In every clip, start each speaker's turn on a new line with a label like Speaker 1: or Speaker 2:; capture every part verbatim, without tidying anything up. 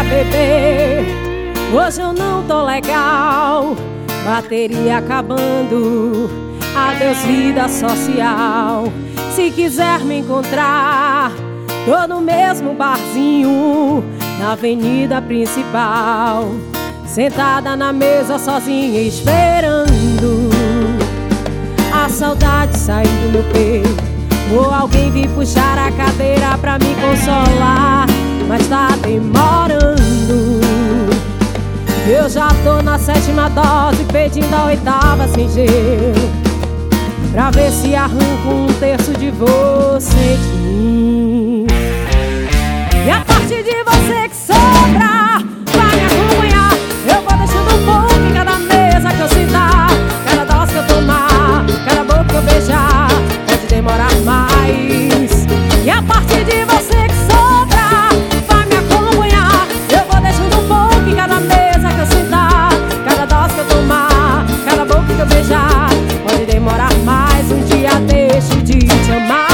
Speaker 1: pra beber, hoje eu não tô legal. Bateria acabando, adeus vida social. Se quiser me encontrar, tô no mesmo barzinho, na avenida principal, sentada na mesa sozinha esperando a saudade sair do meu peito, ou alguém vir puxar a cadeira pra me consolar, mas tá demorando. Eu já tô na sétima dose, pedindo a oitava sem gelo, pra ver se arranco um terço de você de mim. E a parte de você que sobra vai me acompanhar. Eu vou deixando um pouco em cada mesa que eu sentar, cada dose que eu tomar, cada boca que eu beijar, pode demorar mais. E a parte de você que sobra vai me acompanhar. Eu vou deixando um pouco em cada mesa que eu sentar, cada dose que eu tomar, cada boca que eu beijar, pode demorar mais. Um dia deixo de te amar.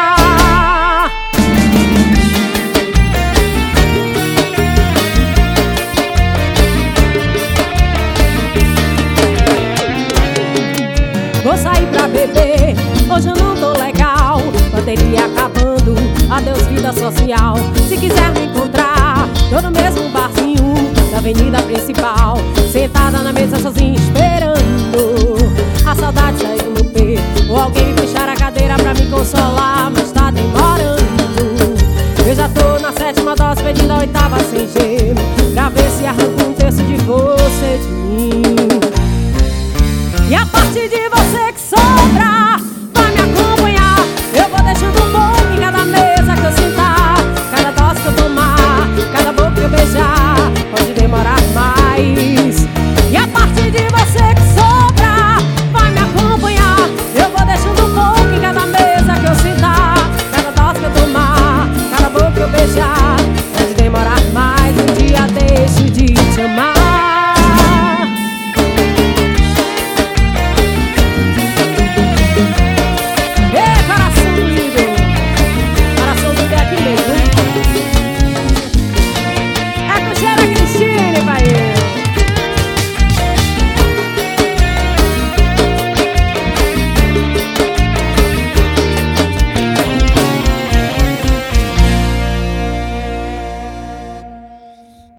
Speaker 1: Vou sair pra beber, hoje eu não tô legal. Bateria acabando, adeus vida social. Se quiser me encontrar, tô no mesmo barzinho, na avenida principal, sentada na mesa sozinha esperando a saudade sair do meu peito, ou alguém puxar a cadeira pra me consolar, mas tá demorando. Eu já tô na sétima dose, pedindo a oitava sem jeito,